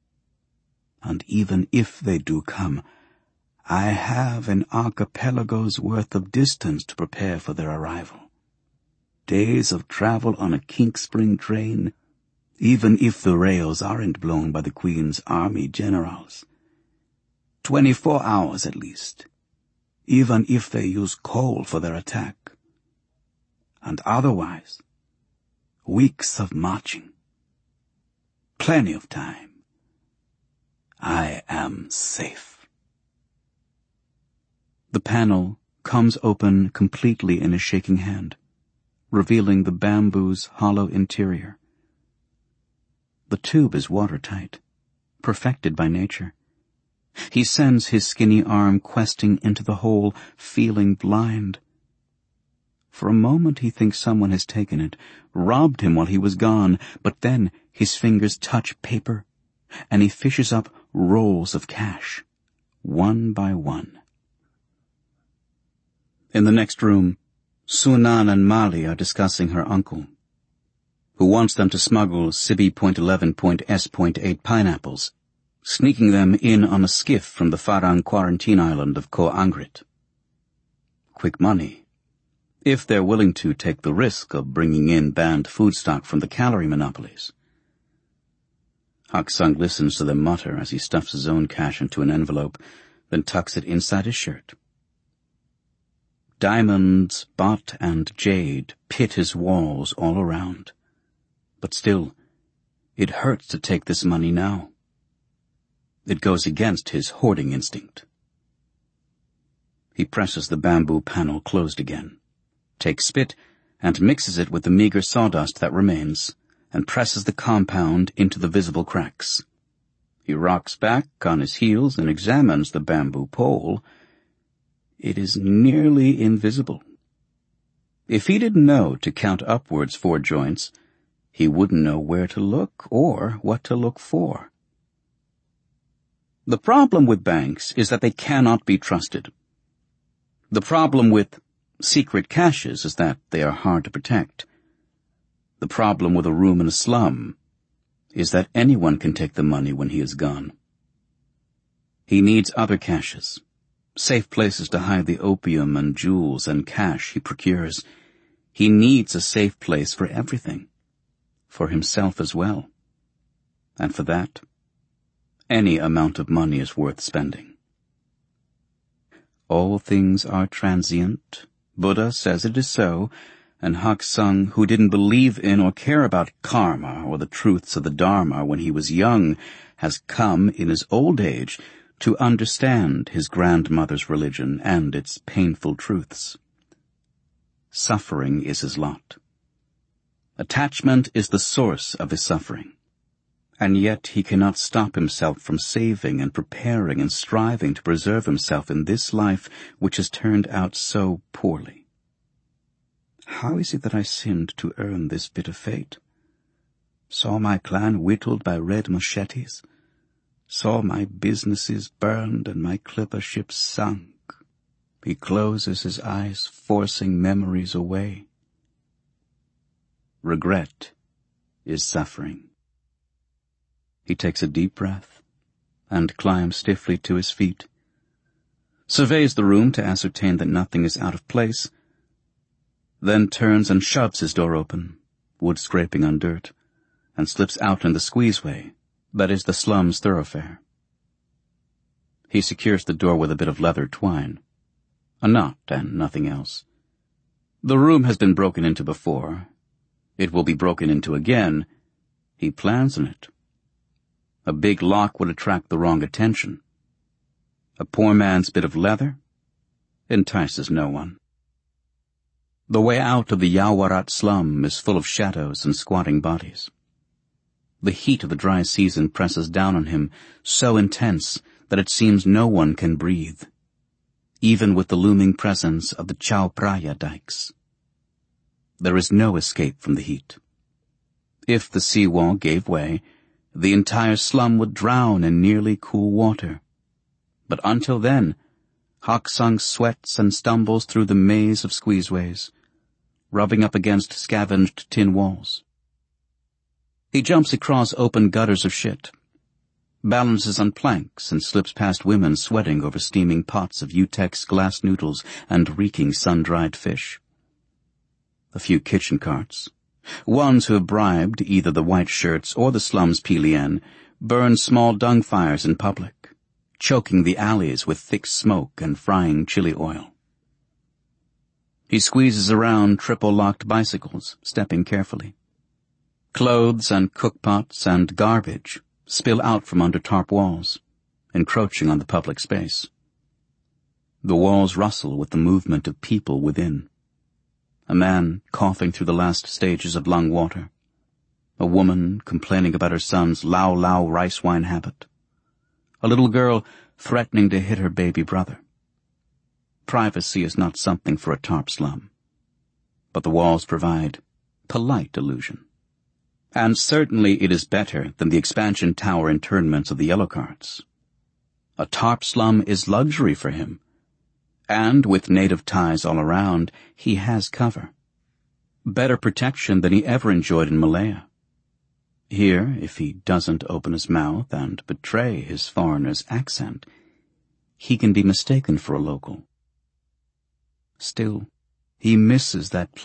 And even if they do come, I have an archipelago's worth of distance to prepare for their arrival. Days of travel on a kink spring train, even if the rails aren't blown by the Queen's army generals. Twenty-four hours at least, even if they use coal for their attack. And otherwise, weeks of marching. Plenty of time. I am safe. The panel comes open completely in his shaking hand, revealing the bamboo's hollow interior. The tube is watertight, perfected by nature. He sends his skinny arm questing into the hole, feeling blind. For a moment he thinks someone has taken it, robbed him while he was gone, but then his fingers touch paper, and he fishes up rolls of cash, one by one. In the next room, Sunan and Mali are discussing her uncle, who wants them to smuggle Sibi point eleven point S point eight pineapples, sneaking them in on a skiff from the Farang quarantine island of Ko Angrit. Quick money, if they're willing to take the risk of bringing in banned food stock from the calorie monopolies. Hak Sung listens to them mutter as he stuffs his own cash into an envelope, then tucks it inside his shirt. Diamonds, baht, and jade pit his walls all around. But still, it hurts to take this money now. It goes against his hoarding instinct. He presses the bamboo panel closed again, takes spit, and mixes it with the meager sawdust that remains, and presses the compound into the visible cracks. He rocks back on his heels and examines the bamboo pole. It is nearly invisible. If he didn't know to count upwards four joints, he wouldn't know where to look or what to look for. The problem with banks is that they cannot be trusted. The problem with secret caches is that they are hard to protect. The problem with a room in a slum is that anyone can take the money when he is gone. He needs other caches, safe places to hide the opium and jewels and cash he procures. He needs a safe place for everything, for himself as well. And for that, any amount of money is worth spending. All things are transient. Buddha says it is so, and Hak Sung, who didn't believe in or care about karma or the truths of the Dharma when he was young, has come in his old age to understand his grandmother's religion and its painful truths. Suffering is his lot. Attachment is the source of his suffering, and yet he cannot stop himself from saving and preparing and striving to preserve himself in this life which has turned out so poorly. How is it that I sinned to earn this bitter fate? Saw my clan whittled by red machetes, saw my businesses burned and my clipper ships sunk. He closes his eyes, forcing memories away. Regret is suffering. He takes a deep breath and climbs stiffly to his feet, surveys the room to ascertain that nothing is out of place, then turns and shoves his door open, wood scraping on dirt, and slips out in the squeezeway that is the slum's thoroughfare. He secures the door with a bit of leather twine, a knot and nothing else. The room has been broken into before. It will be broken into again. He plans on it. A big lock would attract the wrong attention. A poor man's bit of leather entices no one. The way out of the Yawarat slum is full of shadows and squatting bodies. The heat of the dry season presses down on him, so intense that it seems no one can breathe, even with the looming presence of the Chao Phraya dikes. There is no escape from the heat. If the seawall gave way, the entire slum would drown in nearly cool water. But until then, Hak Sung sweats and stumbles through the maze of squeezeways, rubbing up against scavenged tin walls. He jumps across open gutters of shit, balances on planks, and slips past women sweating over steaming pots of Utex glass noodles and reeking sun-dried fish. A few kitchen carts, ones who have bribed either the white shirts or the slum's P-Lien, burn small dung fires in public, choking the alleys with thick smoke and frying chili oil. He squeezes around triple-locked bicycles, stepping carefully. Clothes and cookpots and garbage spill out from under tarp walls, encroaching on the public space. The walls rustle with the movement of people within. A man coughing through the last stages of lung water. A woman complaining about her son's lao-lao rice wine habit. A little girl threatening to hit her baby brother. Privacy is not something for a tarp slum, but the walls provide polite illusion. And certainly it is better than the expansion tower internments of the yellow carts. A tarp slum is luxury for him, And with native ties all around, he has cover. Better protection than he ever enjoyed in Malaya. Here, if he doesn't open his mouth and betray his foreigner's accent, he can be mistaken for a local. Still, he misses that